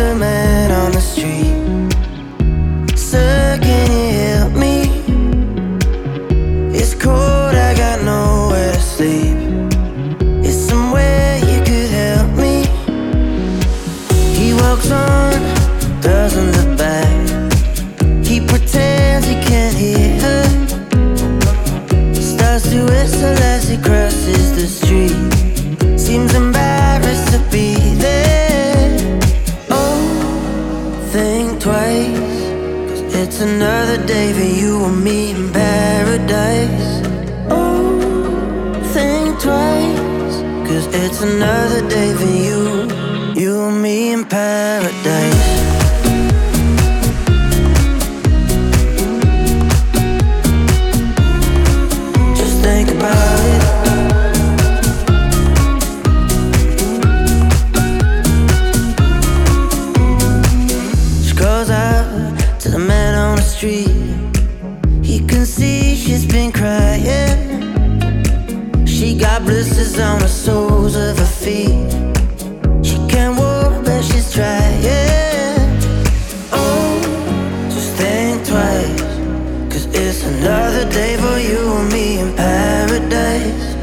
the man on the street. Sir, can you help me? It's cold, I got nowhere to sleep. Is somewhere you could help me? He walks on, doesn't look back. He pretends he can't hear her. Starts to whistle as he crosses the street. Seems embarrassed to be there. Oh, think twice, 'cause it's another day for you and me in paradise. Oh, think twice, 'cause it's another day for you and me in paradise. Just think about it. She goes out to the man on the street. He can see she's been crying. She got blisters on the soles of her feet. She can't walk, but she's trying. Oh, just think twice, 'cause it's another day for you and me in paradise.